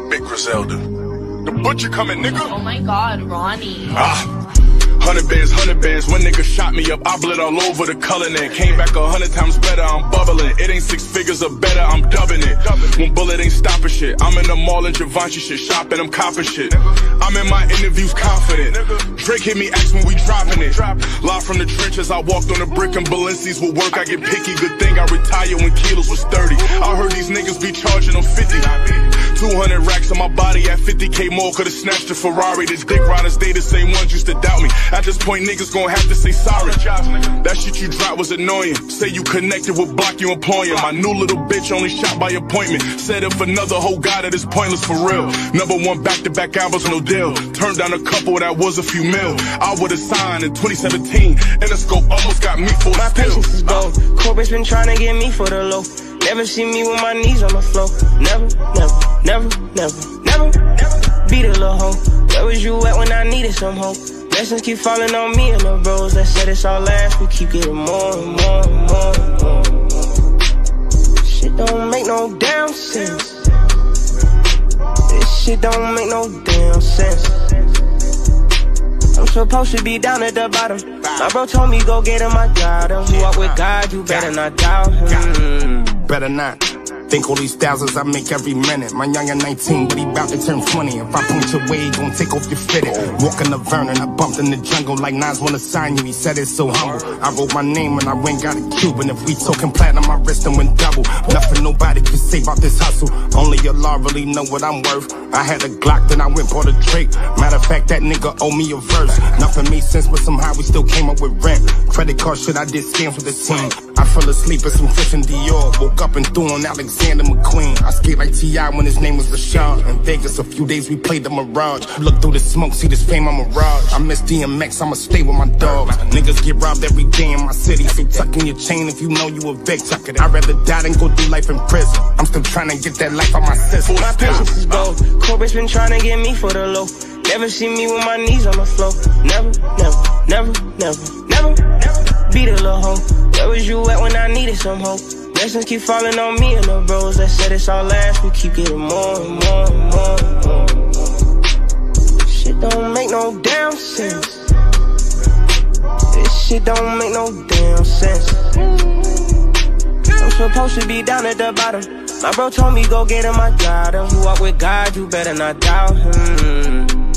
Big Griselda. The butcher coming, nigga. Oh my God, Ronnie. 100 bands, one nigga shot me up, I bled all over the Cullinan. Came back 100 times better, I'm bubbling. It ain't 6 figures or better, I'm dubbing it. One bullet ain't stopping shit. I'm in the mall and Givenchy shit, shopping, I'm copping shit. I'm in my interviews confident. Drake hit me, asked when we dropping it. Live from the trenches, I walked on a brick and Balenci's will work, I get picky. Good thing I retired when kilos was 30. I heard these niggas be charging them 50. 200 racks on my body at 50K more, could've snatched a Ferrari. These dick riders, they the same ones used to doubt me. At this point, niggas gon' have to say sorry. That shit you dropped was annoying. Say you connected with block you employing. My new little bitch only shot by appointment. Said if another hoe got it, it's pointless for real. #1 back-to-back albums, no deal. Turned down a couple, that was a few mil. I would've signed in 2017. Interscope almost got me for my still. patience is gold. Corporate's been trying to get me for the low. Never see me with my knees on the floor. Never, never, never, never, never, never. Beat a little hoe. Where was you at when I needed some hope? Blessings keep falling on me and the bros that said it's all last. We keep getting more and more and more and more. Shit don't make no damn sense. This shit don't make no damn sense. I'm supposed to be down at the bottom. My bro told me go get him, I got him. You walk with God, you better not doubt him. Better not. Think all these thousands I make every minute. My young and 19, but he bout to turn 20. If I punch your way, he gon' take off your fitted. Walking the Vernon, I bumped in the jungle like Nas wanna sign you. He said it's so humble. I wrote my name when I went got a Cuban. If we talking platinum, my wrist done went double. Nothing nobody could say about this hustle. Only Allah really know what I'm worth. I had a Glock, then I went bought a Drake. Matter of fact, that nigga owe me a verse. Nothing made sense, but somehow we still came up with rent. Credit card shit, I did scams with the team. I fell asleep at some fish in Dior. Woke up and threw on Alexander McQueen. I skate like T.I. when his name was Rashad. In Vegas, a few days we played the Mirage. Look through the smoke, see this fame, I'm a mirage. I miss DMX, I'ma stay with my dogs. Niggas get robbed every day in my city. So tuck in your chain if you know you a Vic. I'd rather die than go through life in prison. I'm still trying to get that life on my system. My patience is gold. Corporate's been trying to get me for the low. Never see me with my knees on the floor. Never, never, never, never, never, never. Beat a little hoe. Where was you at when I needed some hope? Blessings keep falling on me and the bros that said it's all last. We keep getting more and more and more and more. Shit don't make no damn sense. This shit don't make no damn sense. I'm supposed to be down at the bottom. My bro told me go get him, I got him. You walk with God, you better not doubt him.